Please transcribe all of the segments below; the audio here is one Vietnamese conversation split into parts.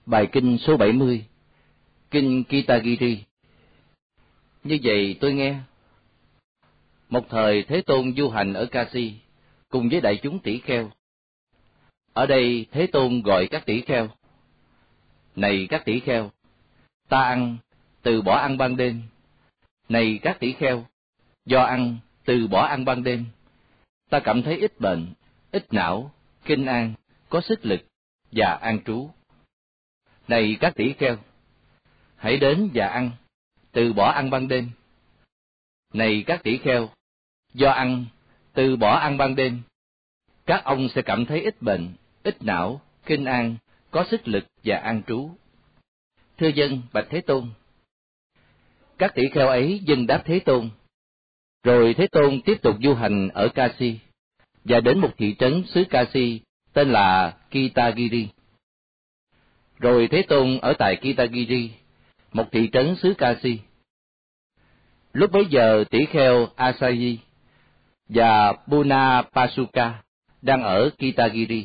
Bài kinh số 70, Kinh Kitagiri. Như vậy tôi nghe. Một thời Thế Tôn du hành ở Kasi, cùng với đại chúng tỷ kheo. Ở đây Thế Tôn gọi các tỷ kheo: Này các tỷ kheo, ta ăn, từ bỏ ăn ban đêm. Này các tỷ kheo, do ăn, từ bỏ ăn ban đêm, ta cảm thấy ít bệnh, ít não, kinh an, có sức lực và an trú. Này các tỷ kheo, hãy đến và ăn, từ bỏ ăn ban đêm. Này các tỷ kheo, do ăn, từ bỏ ăn ban đêm, các ông sẽ cảm thấy ít bệnh, ít não, kinh an, có sức lực và an trú. Thưa dân, bạch Thế Tôn. Các tỷ kheo ấy dâng đáp Thế Tôn. Rồi Thế Tôn tiếp tục du hành ở Kasi, và đến một thị trấn xứ Kasi tên là Kitagiri. Rồi Thế Tôn ở tại Kitagiri, một thị trấn xứ Kasi. Lúc bấy giờ tỷ kheo Asaji và Punapasuka đang ở Kitagiri.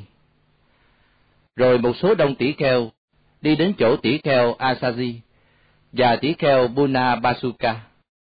Rồi một số đông tỷ kheo đi đến chỗ tỷ kheo Asaji và tỷ kheo Punapasuka.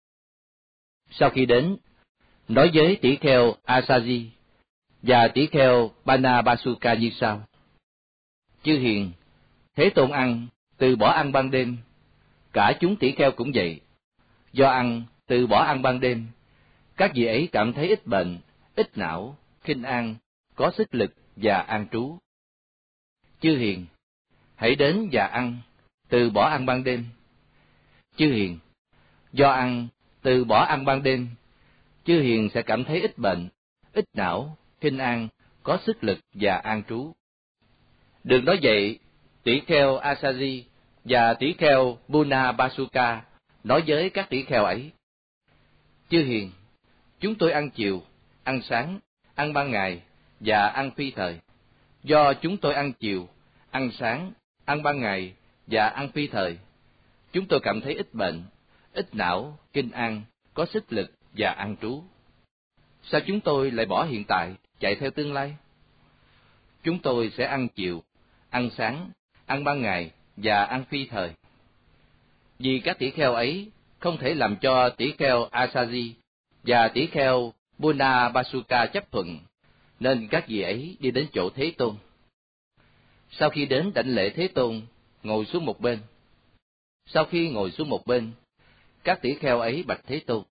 Sau khi đến, nói với tỷ kheo Asaji và tỷ kheo Punapasuka như sau: Chư hiền, Thế Tôn ăn, từ bỏ ăn ban đêm. Cả chúng tỷ kheo cũng vậy. Do ăn, từ bỏ ăn ban đêm, các vị ấy cảm thấy ít bệnh, ít não, kinh an, có sức lực và an trú. Chư hiền, hãy đến và ăn, từ bỏ ăn ban đêm. Chư hiền, do ăn, từ bỏ ăn ban đêm, chư hiền sẽ cảm thấy ít bệnh, ít não, kinh an, có sức lực và an trú. Được nói vậy, tỷ kheo Asaji và tỷ kheo Punapasuka nói với các tỷ kheo ấy: Chư hiền, chúng tôi ăn chiều, ăn sáng, ăn ban ngày và ăn phi thời. Do chúng tôi ăn chiều, ăn sáng, ăn ban ngày và ăn phi thời, chúng tôi cảm thấy ít bệnh, ít não, kinh an, có sức lực và an trú. Sao chúng tôi lại bỏ hiện tại, chạy theo tương lai? Chúng tôi sẽ ăn chiều, ăn sáng, ăn ban ngày và ăn phi thời. Vì các tỷ kheo ấy không thể làm cho tỷ kheo Asaji và tỷ kheo Punapasuka chấp thuận, nên các vị ấy đi đến chỗ Thế Tôn. Sau khi đến đảnh lễ Thế Tôn, ngồi xuống một bên. Sau khi ngồi xuống một bên, các tỷ kheo ấy bạch Thế Tôn: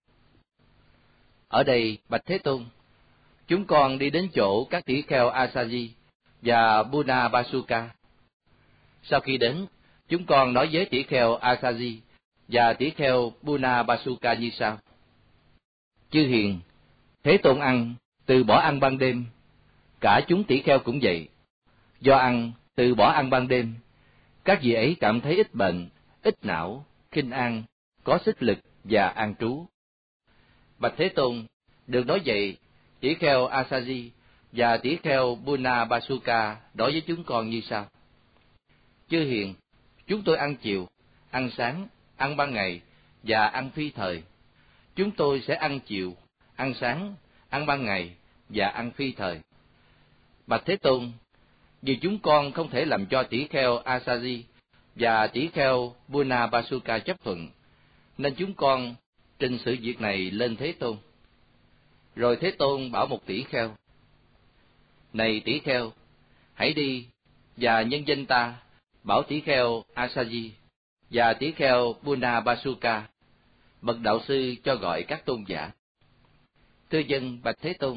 Ở đây, bạch Thế Tôn, chúng con đi đến chỗ các tỷ kheo Asaji và Punapasuka. Sau khi đến, chúng con nói với tỷ kheo Asaji và tỷ kheo Punapasuka như sau: Chư hiền, Thế Tôn ăn, từ bỏ ăn ban đêm. Cả chúng tỷ kheo cũng vậy. Do ăn, từ bỏ ăn ban đêm, các vị ấy cảm thấy ít bệnh, ít não, kinh an, có sức lực và an trú. Bạch Thế Tôn, được nói vậy, tỷ kheo Asaji và tỷ kheo Punapasuka nói với chúng con như sau: Chư hiền, chúng tôi ăn chiều, ăn sáng, ăn ban ngày và ăn phi thời. Chúng tôi sẽ ăn chiều, ăn sáng, ăn ban ngày và ăn phi thời. Bạch Thế Tôn, vì chúng con không thể làm cho tỷ kheo Asaji và tỷ kheo Punapasuka chấp thuận, nên chúng con trình sự việc này lên Thế Tôn. Rồi Thế Tôn bảo một tỷ kheo: Này tỷ kheo, hãy đi và nhân danh ta bảo tỷ kheo Asaji và tỷ kheo Punapasuka, bậc đạo sư cho gọi các tôn giả. Thưa dân, bạch Thế Tôn.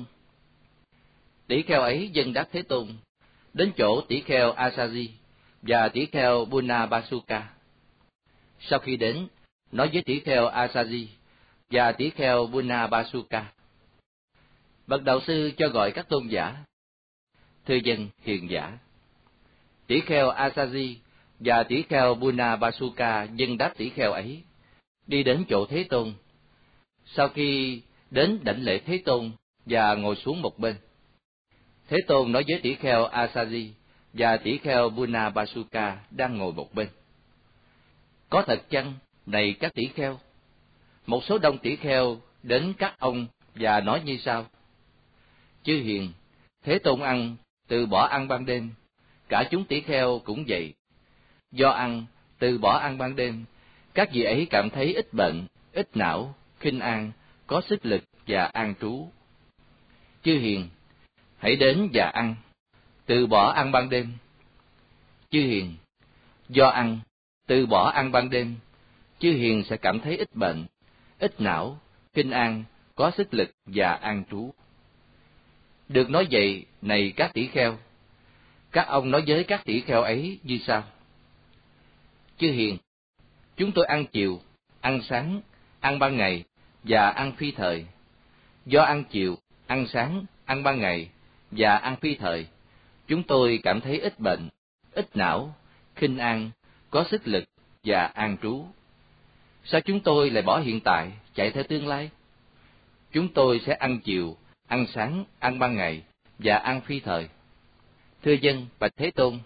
Tỷ kheo ấy dâng đáp Thế Tôn, đến chỗ tỷ kheo Asaji và tỷ kheo Punapasuka. Sau khi đến, nói với tỷ kheo Asaji và tỷ kheo Punapasuka: Bậc đạo sư cho gọi các tôn giả. Thưa dân, hiền giả. Tỷ kheo Asaji và tỷ kheo Punapasuka dâng đáp tỷ kheo ấy, đi đến chỗ Thế Tôn. Sau khi đến đảnh lễ Thế Tôn và ngồi xuống một bên, Thế Tôn nói với tỷ kheo Asaji và tỷ kheo Punapasuka đang ngồi một bên: Có thật chăng, này các tỷ kheo? Một số đông tỷ kheo đến các ông và nói như sau: Chư hiền, Thế Tôn ăn, từ bỏ ăn ban đêm. Cả chúng tỷ kheo cũng vậy. Do ăn, từ bỏ ăn ban đêm, các vị ấy cảm thấy ít bệnh, ít não, khinh an, có sức lực và an trú. Chư hiền, hãy đến và ăn, từ bỏ ăn ban đêm. Chư hiền, do ăn, từ bỏ ăn ban đêm, chư hiền sẽ cảm thấy ít bệnh, ít não, khinh an, có sức lực và an trú. Được nói vậy, này các tỷ kheo, các ông nói với các tỷ kheo ấy như sau: Chư hiền, chúng tôi ăn chiều, ăn sáng, ăn ban ngày và ăn phi thời. Do ăn chiều, ăn sáng, ăn ban ngày và ăn phi thời, chúng tôi cảm thấy ít bệnh, ít não, khinh an, có sức lực và an trú. Sao chúng tôi lại bỏ hiện tại, chạy theo tương lai? Chúng tôi sẽ ăn chiều, ăn sáng, ăn ban ngày và ăn phi thời. Thưa dân, bạch Thế Tôn.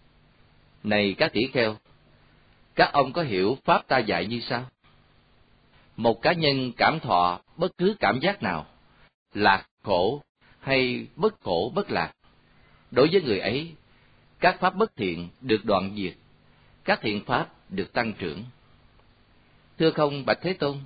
Này các tỷ kheo, các ông có hiểu pháp ta dạy như sau? Một cá nhân cảm thọ bất cứ cảm giác nào, lạc, khổ hay bất khổ, bất lạc, đối với người ấy, các pháp bất thiện được đoạn diệt, các thiện pháp được tăng trưởng. Thưa không, bạch Thế Tôn.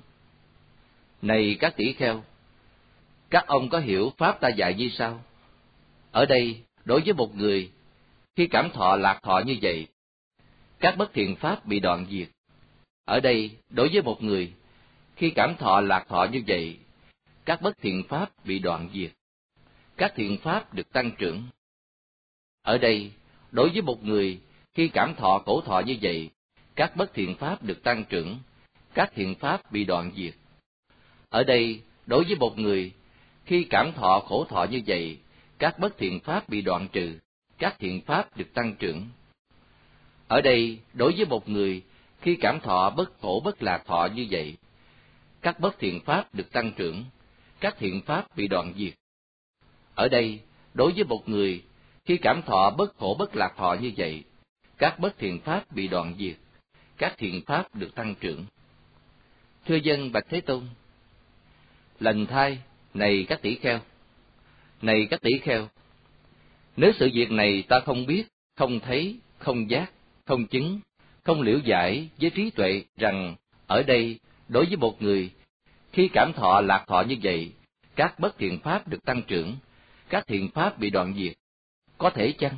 Này các tỷ kheo, các ông có hiểu pháp ta dạy như sau? Ở đây, đối với một người, khi cảm thọ lạc thọ như vậy, các bất thiện pháp bị đoạn diệt. Ở đây, đối với một người, khi cảm thọ lạc thọ như vậy, các bất thiện pháp bị đoạn diệt, các thiện pháp được tăng trưởng. Ở đây, đối với một người, khi cảm thọ khổ thọ như vậy, các bất thiện pháp được tăng trưởng, các thiện pháp bị đoạn diệt. Ở đây, đối với một người, khi cảm thọ khổ thọ như vậy, các bất thiện pháp bị đoạn trừ, các thiện pháp được tăng trưởng. Ở đây, đối với một người, khi cảm thọ bất khổ bất lạc thọ như vậy, các bất thiện pháp được tăng trưởng, các thiện pháp bị đoạn diệt. Ở đây, đối với một người, khi cảm thọ bất khổ bất lạc thọ như vậy, các bất thiện pháp bị đoạn diệt, các thiện pháp được tăng trưởng. Thưa dân, bạch Thế Tôn. Lành thay, này các tỷ kheo. Này các tỷ kheo, nếu sự việc này ta không biết, không thấy, không giác, không chứng, không liễu giải với trí tuệ rằng ở đây, đối với một người, khi cảm thọ lạc thọ như vậy, các bất thiện pháp được tăng trưởng, các thiện pháp bị đoạn diệt, có thể chăng?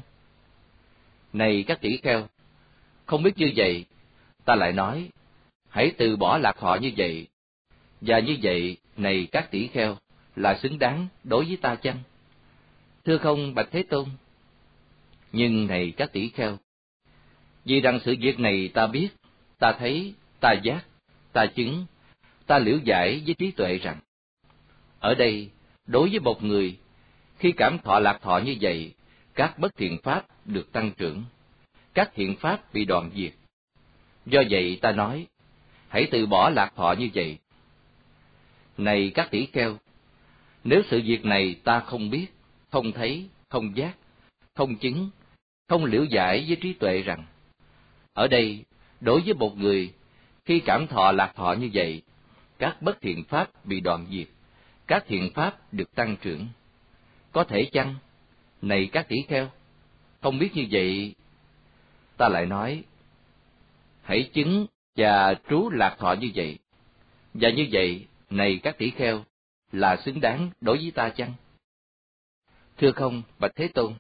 Này các tỷ kheo, không biết như vậy, ta lại nói, hãy từ bỏ lạc thọ như vậy, và như vậy, này các tỷ kheo, là xứng đáng đối với ta chăng? Thưa không, bạch Thế Tôn. Nhưng này các tỷ kheo, vì rằng sự việc này ta biết, ta thấy, ta giác, ta chứng, ta liễu giải với trí tuệ rằng, ở đây, đối với một người, khi cảm thọ lạc thọ như vậy, các bất thiện pháp được tăng trưởng, các thiện pháp bị đoạn diệt. Do vậy ta nói, hãy từ bỏ lạc thọ như vậy. Này các tỷ kheo, nếu sự việc này ta không biết, không thấy, không giác, không chứng, không liễu giải với trí tuệ rằng, ở đây, đối với một người, khi cảm thọ lạc thọ như vậy, các bất thiện pháp bị đoạn diệt, các thiện pháp được tăng trưởng. Có thể chăng? Này các tỷ kheo, không biết như vậy, ta lại nói, hãy chứng và trú lạc thọ như vậy. Và như vậy, này các tỷ kheo, là xứng đáng đối với ta chăng? Thưa không, bạch Thế Tôn.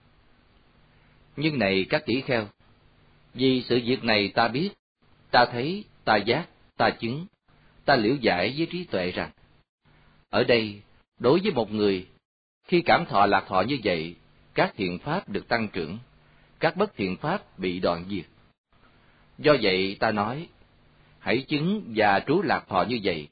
Nhưng này các tỷ kheo, vì sự việc này ta biết, ta thấy, ta giác, ta chứng, ta liễu giải với trí tuệ rằng, ở đây, đối với một người, khi cảm thọ lạc thọ như vậy, các thiện pháp được tăng trưởng, các bất thiện pháp bị đoạn diệt. Do vậy ta nói, hãy chứng và trú lạc thọ như vậy.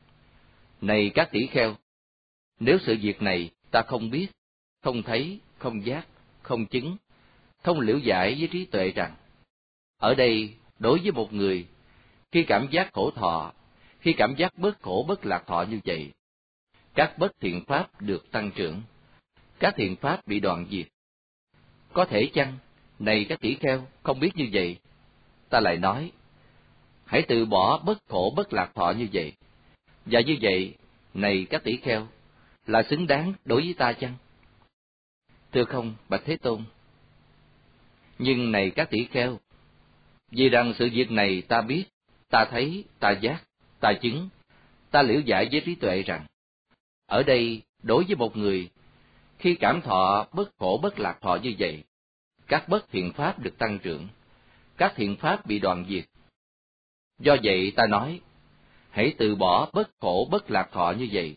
Này các tỷ kheo, nếu sự việc này ta không biết, không thấy, không giác, không chứng, không liễu giải với trí tuệ rằng, ở đây, đối với một người, khi cảm giác khổ thọ, khi cảm giác bất khổ bất lạc thọ như vậy, các bất thiện pháp được tăng trưởng, các thiện pháp bị đoạn diệt. Có thể chăng, này các tỷ kheo, không biết như vậy, ta lại nói, hãy từ bỏ bất khổ bất lạc thọ như vậy. Và như vậy, này các tỷ kheo, là xứng đáng đối với ta chăng? Thưa không, bạch Thế Tôn. Nhưng này các tỷ kheo, Vì rằng sự việc này ta biết, ta thấy, ta giác, ta chứng, ta liễu giải với trí tuệ rằng, ở đây đối với một người, khi cảm thọ bất khổ bất lạc thọ như vậy, các bất thiện pháp được tăng trưởng, các thiện pháp bị đoạn diệt. Do vậy ta nói, hãy từ bỏ bất khổ bất lạc thọ như vậy.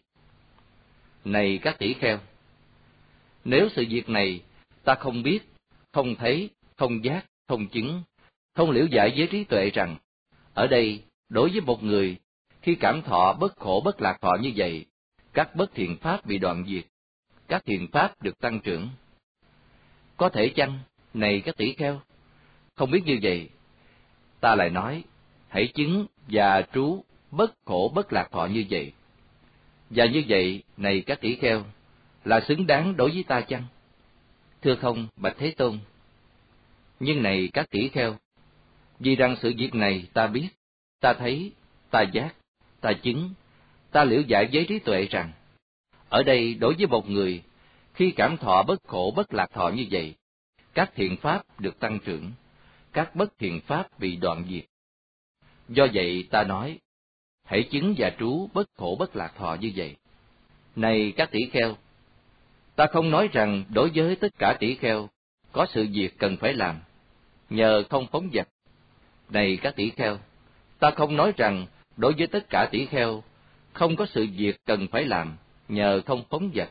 Này các tỷ kheo, nếu sự việc này ta không biết, không thấy, không giác, không chứng, không liễu giải với trí tuệ rằng, ở đây đối với một người, khi cảm thọ bất khổ bất lạc thọ như vậy, các bất thiện pháp bị đoạn diệt, các thiện pháp được tăng trưởng. Có thể chăng, này các tỷ kheo, không biết như vậy, ta lại nói, hãy chứng và trú bất khổ bất lạc thọ như vậy. Và như vậy, này các tỷ kheo, là xứng đáng đối với ta chăng? Thưa không, bạch Thế Tôn. Nhưng này các tỷ kheo, vì rằng sự việc này ta biết, ta thấy, ta giác, ta chứng, ta liễu giải với trí tuệ rằng, ở đây đối với một người, khi cảm thọ bất khổ bất lạc thọ như vậy, các thiện pháp được tăng trưởng, các bất thiện pháp bị đoạn diệt. Do vậy ta nói, hãy chứng và trú bất khổ bất lạc thọ như vậy. Này các tỷ kheo, ta không nói rằng đối với tất cả tỷ kheo có sự việc cần phải làm, nhờ không phóng dật. Này các tỷ kheo, ta không nói rằng đối với tất cả tỷ kheo không có sự việc cần phải làm, nhờ không phóng dật.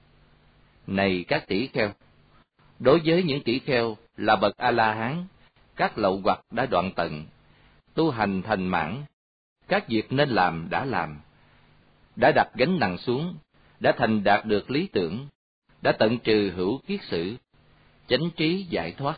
Này các tỷ kheo, đối với những tỷ kheo là bậc A-la-hán, các lậu hoặc đã đoạn tận, tu hành thành mãn, các việc nên làm, đã đặt gánh nặng xuống, đã thành đạt được lý tưởng, đã tận trừ hữu kiết sử, chánh trí giải thoát.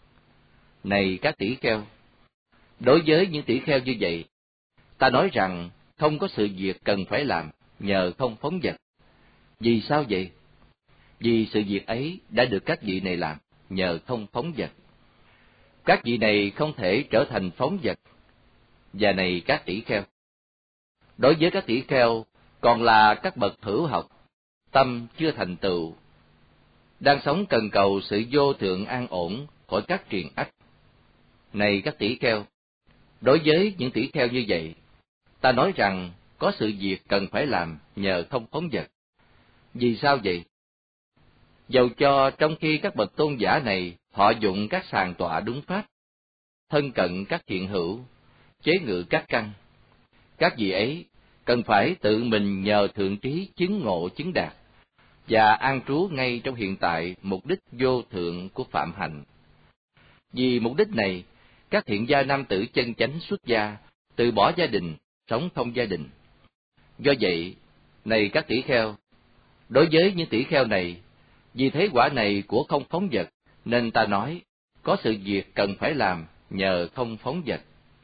Này các tỷ kheo, đối với những tỷ kheo như vậy, ta nói rằng không có sự việc cần phải làm, nhờ không phóng dật. Vì sao vậy? Vì sự việc ấy đã được các vị này làm, nhờ không phóng dật. Các vị này không thể trở thành phóng dật. Và này các tỷ kheo, đối với các tỷ kheo còn là các bậc hữu học, tâm chưa thành tựu, đang sống cần cầu sự vô thượng an ổn khỏi các triền ách. Này các tỷ kheo, đối với những tỷ kheo như vậy, ta nói rằng có sự việc cần phải làm, nhờ không phóng dật. Vì sao vậy? Dầu cho trong khi các bậc tôn giả này họ dụng các sàng tọa đúng pháp, thân cận các thiện hữu, chế ngự các căn, các vị ấy cần phải tự mình nhờ thượng trí chứng ngộ chứng đạt, và an trú ngay trong hiện tại mục đích vô thượng của phạm hạnh. Vì mục đích này, các thiện gia nam tử chân chánh xuất gia, từ bỏ gia đình, sống không gia đình. Do vậy, này các tỷ kheo, đối với những tỷ kheo này, vì thế quả này của không phóng dật, nên ta nói, có sự việc cần phải làm, nhờ không phóng dật.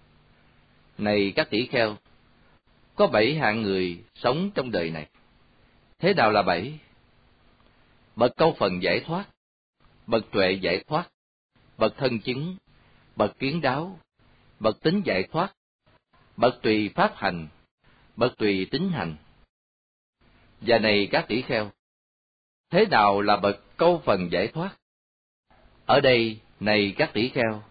Này các tỷ kheo, có 7 hạng người sống trong đời này. Thế nào là 7? Bậc câu phần giải thoát, bậc tuệ giải thoát, bậc thân chứng, bậc kiến đáo, bậc tính giải thoát, bậc tùy pháp hành, bậc tùy tính hành. Và này các tỷ kheo, thế nào là bậc câu phần giải thoát? Ở đây, này các tỷ kheo,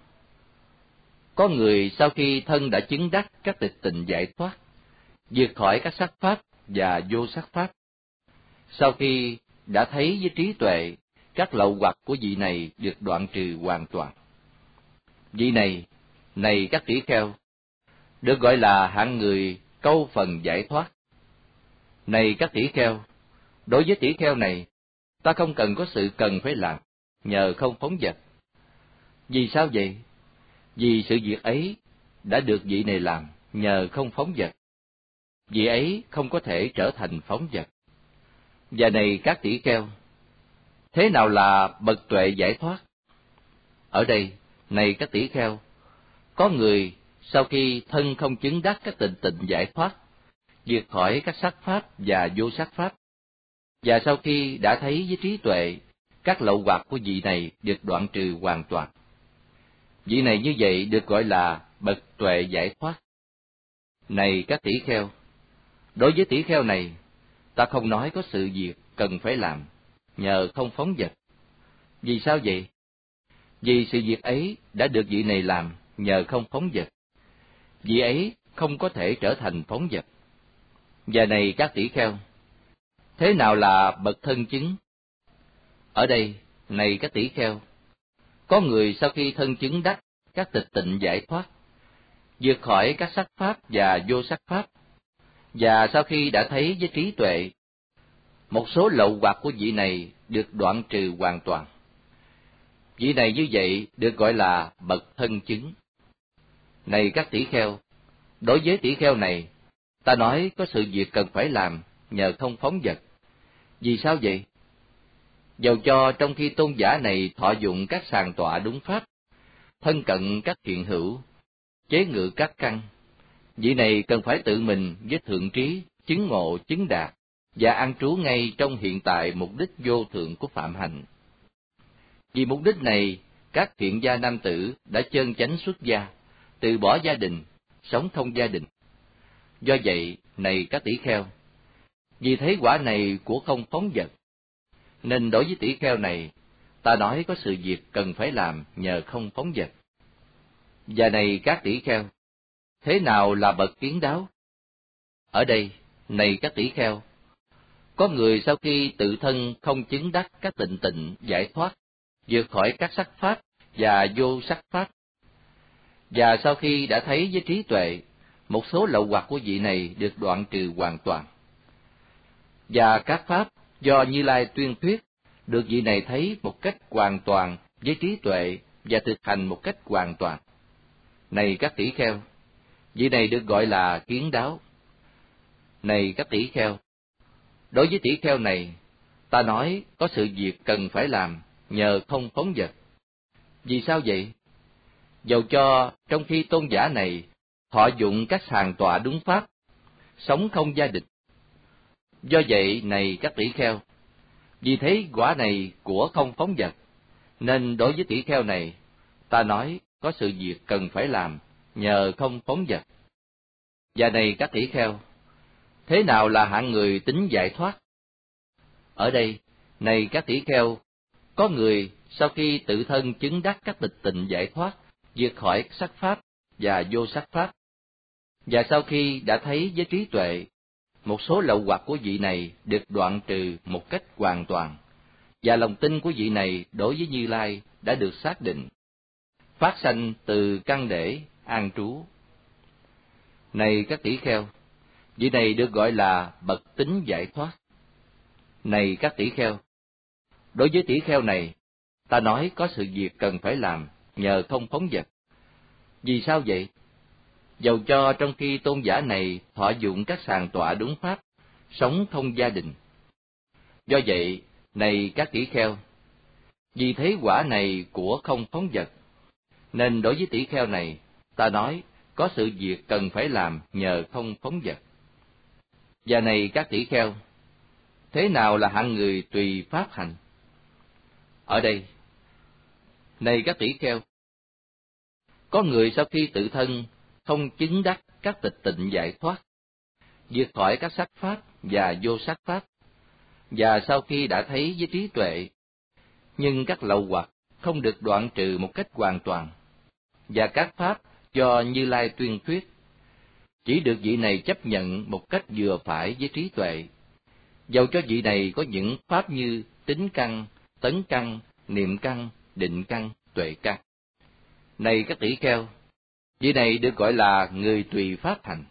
có người sau khi thân đã chứng đắc các tịch tịnh giải thoát, vượt khỏi các sắc pháp và vô sắc pháp, sau khi đã thấy với trí tuệ các lậu hoặc của vị này được đoạn trừ hoàn toàn. Vị này, này các tỷ kheo, được gọi là hạng người câu phần giải thoát. Này các tỷ kheo, đối với tỷ kheo này, ta không cần có sự cần phải làm, nhờ không phóng dật. Vì sao vậy? Vì sự việc ấy đã được vị này làm, nhờ không phóng dật. Vị ấy không có thể trở thành phóng dật. Và này các tỷ kheo, thế nào là bậc tuệ giải thoát? Ở đây, này các tỷ kheo, có người sau khi thân không chứng đắc các tịnh tịnh giải thoát, vượt khỏi các sắc pháp và vô sắc pháp, và sau khi đã thấy với trí tuệ các lậu hoặc của vị này được đoạn trừ hoàn toàn. Vị này như vậy được gọi là bậc tuệ giải thoát. Này các tỷ kheo, đối với tỷ kheo này, ta không nói có sự việc cần phải làm, nhờ không phóng dật. Vì sao vậy? Vì sự việc ấy đã được vị này làm, nhờ không phóng dật, vị ấy không có thể trở thành phóng dật. Và này các tỷ kheo, thế nào là bậc thân chứng? Ở đây, này các tỷ kheo, có người sau khi thân chứng đắc các tịch tịnh giải thoát, vượt khỏi các sắc pháp và vô sắc pháp, và sau khi đã thấy với trí tuệ, một số lậu hoặc của vị này được đoạn trừ hoàn toàn. Vị này như vậy được gọi là bậc thân chứng. Này các tỷ kheo, đối với tỷ kheo này, ta nói có sự việc cần phải làm nhờ không phóng dật. Vì sao vậy? Dầu cho trong khi tôn giả này thọ dụng các sàng tọa đúng pháp, thân cận các thiện hữu, chế ngự các căn, vị này cần phải tự mình với thượng trí, chứng ngộ, chứng đạt, và an trú ngay trong hiện tại mục đích vô thượng của phạm hạnh. Vì mục đích này, các thiện gia nam tử đã chân chánh xuất gia, từ bỏ gia đình, sống thông gia đình. Do vậy, này các tỷ kheo, vì thấy quả này của không phóng dật, nên đối với tỷ kheo này, ta nói có sự việc cần phải làm nhờ không phóng dật. Và này các tỷ kheo, thế nào là bậc kiến đáo? Ở đây, này các tỷ kheo, có người sau khi tự thân không chứng đắc các tịnh tịnh giải thoát, vượt khỏi các sắc pháp và vô sắc pháp, và sau khi đã thấy với trí tuệ, một số lậu hoặc của vị này được đoạn trừ hoàn toàn. Và các pháp do Như Lai tuyên thuyết được vị này thấy một cách hoàn toàn với trí tuệ và thực hành một cách hoàn toàn. Này các tỷ kheo, vị này được gọi là kiến đáo. Này các tỷ kheo, đối với tỷ kheo này, ta nói có sự việc cần phải làm nhờ không phóng dật. Vì sao vậy? Dầu cho trong khi tôn giả này thọ dụng các sàng tọa đúng pháp, sống không gia đình. Do vậy, này các tỷ kheo, vì thấy quả này của không phóng dật, nên đối với tỷ kheo này, ta nói có sự việc cần phải làm nhờ không phóng dật. Và này các tỷ kheo, thế nào là hạng người tính giải thoát? Ở đây, này các tỷ kheo, có người sau khi tự thân chứng đắc các tịch tịnh giải thoát, vượt khỏi sắc pháp và vô sắc pháp, và sau khi đã thấy với trí tuệ, một số lậu hoặc của vị này được đoạn trừ một cách hoàn toàn, và lòng tin của vị này đối với Như Lai đã được xác định, phát sanh từ căn để an trú. Này các tỷ kheo, vị này được gọi là bậc tính giải thoát. Này các tỷ kheo, đối với tỷ kheo này, ta nói có sự việc cần phải làm nhờ không phóng dật. Vì sao vậy? Dầu cho trong khi tôn giả này thọ dụng các sàng tọa đúng pháp, sống thông gia đình. Do vậy, này các tỷ kheo, vì thấy quả này của không phóng dật, nên đối với tỷ kheo này, ta nói có sự việc cần phải làm nhờ không phóng dật. Và này các tỷ kheo, thế nào là hạng người tùy pháp hành? Ở đây, này các tỷ kheo, có người sau khi tự thân không chứng đắc các tịch tịnh giải thoát, vượt khỏi các sắc pháp và vô sắc pháp, và sau khi đã thấy với trí tuệ, nhưng các lậu hoặc không được đoạn trừ một cách hoàn toàn, và các pháp do Như Lai tuyên thuyết chỉ được vị này chấp nhận một cách vừa phải với trí tuệ, dầu cho vị này có những pháp như tính căn, tấn căn, niệm căn, định căn, tuệ căn. Này các tỷ kheo, vị này được gọi là người tùy pháp hành.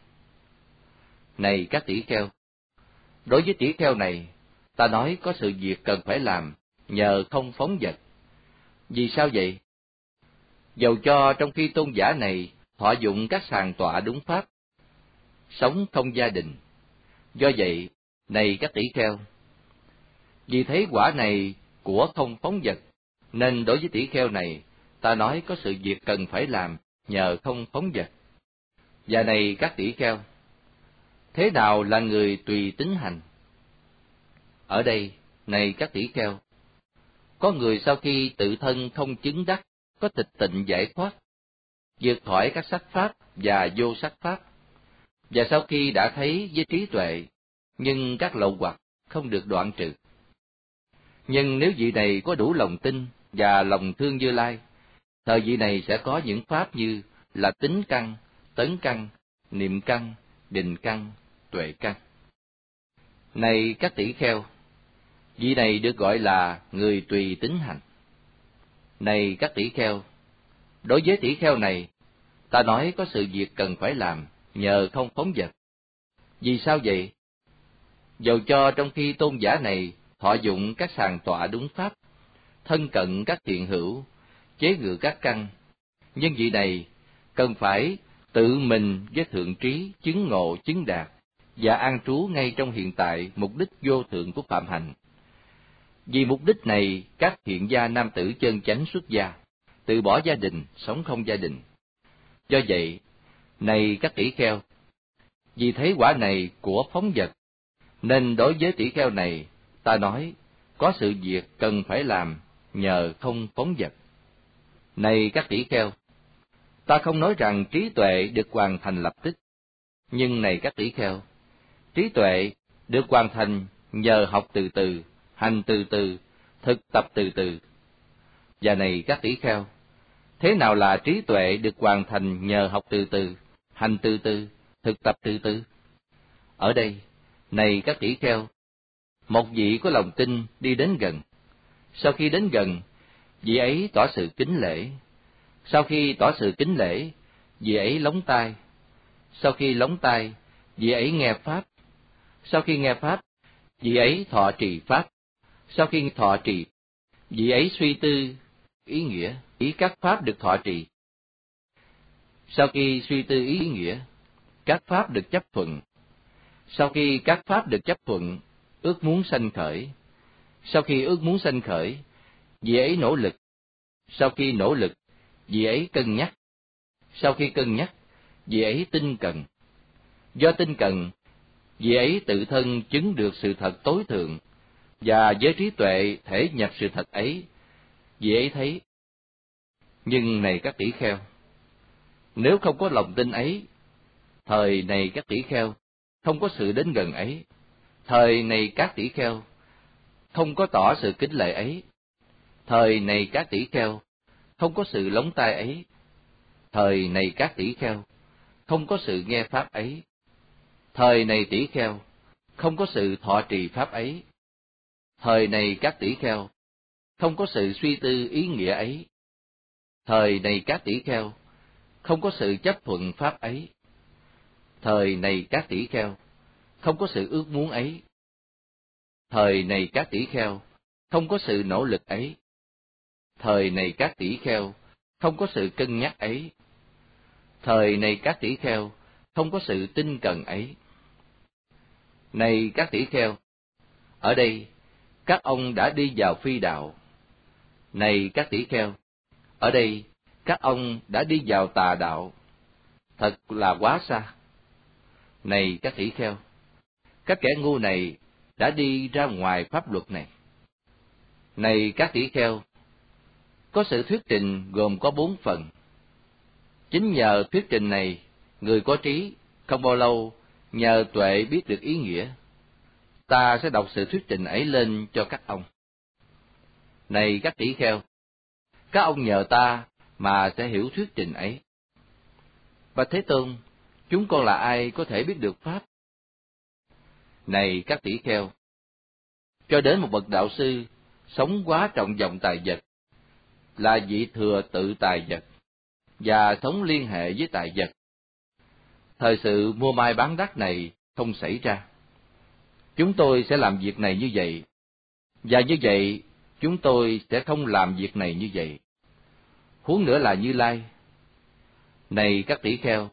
Này các tỷ kheo, đối với tỷ kheo này, ta nói có sự việc cần phải làm nhờ không phóng dật. Vì sao vậy? Dầu cho trong khi tôn giả này thọ dụng các sàng tọa đúng pháp, sống không gia đình. Do vậy, này các tỷ kheo, vì thấy quả này của không phóng dật, nên đối với tỷ kheo này, ta nói có sự việc cần phải làm nhờ không phóng dật. Và này các tỷ kheo, thế nào là người tùy tính hành? Ở đây, này các tỷ kheo, có người sau khi tự thân không chứng đắc có tịch tịnh giải thoát, vượt khỏi các sắc pháp và vô sắc pháp, và sau khi đã thấy với trí tuệ, nhưng các lậu hoặc không được đoạn trừ. Nhưng nếu vị này có đủ lòng tin và lòng thương Như Lai, thời vị này sẽ có những pháp như là tính căn, tấn căn, niệm căn, định căn, tuệ căn. Này các tỷ kheo, vị này được gọi là người tùy tính hành. Này các tỷ kheo, đối với tỷ kheo này, ta nói có sự việc cần phải làm nhờ không phóng dật. Vì sao vậy? Dầu cho trong khi tôn giả này thọ dụng các sàng tọa đúng pháp, thân cận các thiện hữu, chế ngự các căn, nhưng vị này cần phải tự mình với thượng trí chứng ngộ chứng đạt và an trú ngay trong hiện tại mục đích vô thượng của phạm hạnh. Vì mục đích này, các hiện gia nam tử chân chánh xuất gia, từ bỏ gia đình, sống không gia đình. Do vậy, này các tỷ kheo, vì thấy quả này của phóng dật, nên đối với tỷ kheo này, ta nói, có sự việc cần phải làm nhờ không phóng dật. Này các tỷ kheo, ta không nói rằng trí tuệ được hoàn thành lập tức, nhưng này các tỷ kheo, trí tuệ được hoàn thành nhờ học từ từ, hành từ từ, thực tập từ từ. Và này các tỷ kheo, thế nào là trí tuệ được hoàn thành nhờ học từ từ, hành từ từ, thực tập từ từ? Ở đây, này các tỷ kheo, một vị có lòng tin đi đến gần. Sau khi đến gần, vị ấy tỏ sự kính lễ. Sau khi tỏ sự kính lễ, vị ấy lóng tai. Sau khi lóng tai, vị ấy nghe pháp. Sau khi nghe pháp, vị ấy thọ trì pháp. Sau khi thọ trì, vị ấy suy tư ý nghĩa ý các pháp được thọ trì. Sau khi suy tư ý nghĩa, các pháp được chấp thuận. Sau khi các pháp được chấp thuận, ước muốn sanh khởi. Sau khi ước muốn sanh khởi, vị ấy nỗ lực. Sau khi nỗ lực, vị ấy cân nhắc. Sau khi cân nhắc, vị ấy tinh cần. Do tinh cần, vị ấy tự thân chứng được sự thật tối thượng, và với trí tuệ thể nhập sự thật ấy, vị ấy thấy. Nhưng này các tỷ kheo, nếu không có lòng tin ấy, thời này các tỷ kheo, không có sự đến gần ấy, thời này các tỷ kheo, không có tỏ sự kính lệ ấy, thời này các tỷ kheo, không có sự lóng tai ấy, thời này các tỷ kheo, không có sự nghe pháp ấy, thời này tỷ kheo, không có sự thọ trì pháp ấy, thời này các tỷ kheo, không có sự suy tư ý nghĩa ấy, thời này các tỷ kheo, không có sự chấp thuận pháp ấy, thời này các tỷ kheo, không có sự ước muốn ấy, thời này các tỷ kheo, không có sự nỗ lực ấy, thời này các tỷ kheo, không có sự cân nhắc ấy, thời này các tỷ kheo, không có sự tinh cần ấy. Này các tỷ kheo, ở đây các ông đã đi vào phi đạo. Này các tỷ kheo, ở đây các ông đã đi vào tà đạo. Thật là quá xa. Này các tỷ kheo, các kẻ ngu này đã đi ra ngoài pháp luật này. Này các tỷ kheo, có sự thuyết trình gồm có 4 phần. Chính nhờ thuyết trình này, người có trí không bao lâu nhờ tuệ biết được ý nghĩa. Ta sẽ đọc sự thuyết trình ấy lên cho các ông. Này các tỷ kheo, các ông nhờ ta mà sẽ hiểu thuyết trình ấy. Bạch Thế Tôn, chúng con là ai có thể biết được pháp? Này các tỷ kheo, cho đến một bậc đạo sư sống quá trọng vọng tài vật, là vị thừa tự tài vật, và sống liên hệ với tài vật. Thời sự mua mai bán đắt này không xảy ra. Chúng tôi sẽ làm việc này như vậy, và như vậy chúng tôi sẽ không làm việc này như vậy. Huống nữa là Như Lai. Này các tỷ kheo,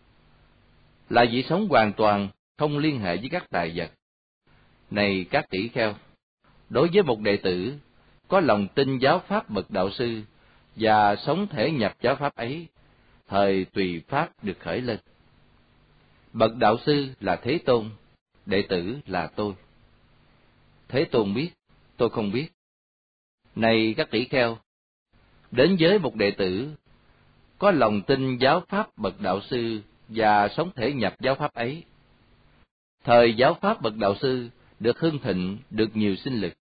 là vị sống hoàn toàn không liên hệ với các tài vật. Này các tỷ kheo, đối với một đệ tử có lòng tin giáo pháp bậc đạo sư và sống thể nhập giáo pháp ấy, thời tùy pháp được khởi lên. Bậc đạo sư là Thế Tôn, đệ tử là tôi. Thế Tôn biết, tôi không biết. Này các tỷ kheo, đến với một đệ tử có lòng tin giáo pháp bậc đạo sư và sống thể nhập giáo pháp ấy, thời giáo pháp bậc đạo sư được hưng thịnh, được nhiều sinh lực.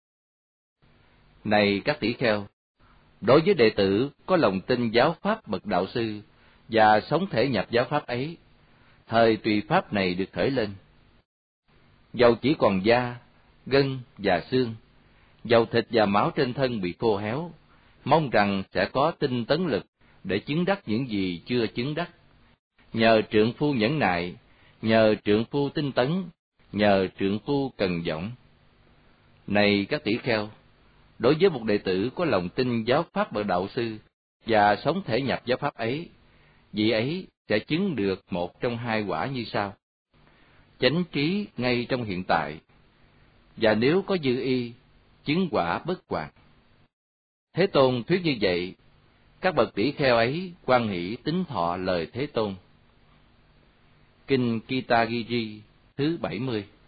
Này các tỷ kheo, đối với đệ tử có lòng tin giáo pháp bậc đạo sư và sống thể nhập giáo pháp ấy, thời tùy pháp này được khởi lên. Dầu chỉ còn da, gân và xương, dầu thịt và máu trên thân bị khô héo, mong rằng sẽ có tinh tấn lực để chứng đắc những gì chưa chứng đắc. Nhờ trượng phu nhẫn nại, nhờ trượng phu tinh tấn, nhờ trượng phu cần dõng. Này các tỷ kheo, đối với một đệ tử có lòng tin giáo pháp bậc đạo sư và sống thể nhập giáo pháp ấy, vị ấy sẽ chứng được một trong hai quả như sau: chánh trí ngay trong hiện tại, và nếu có dư y, chứng quả bất hoạt. Thế Tôn thuyết như vậy, các bậc tỷ kheo ấy hoan hỷ tín thọ lời Thế Tôn. Kinh Kitagiri thứ 70.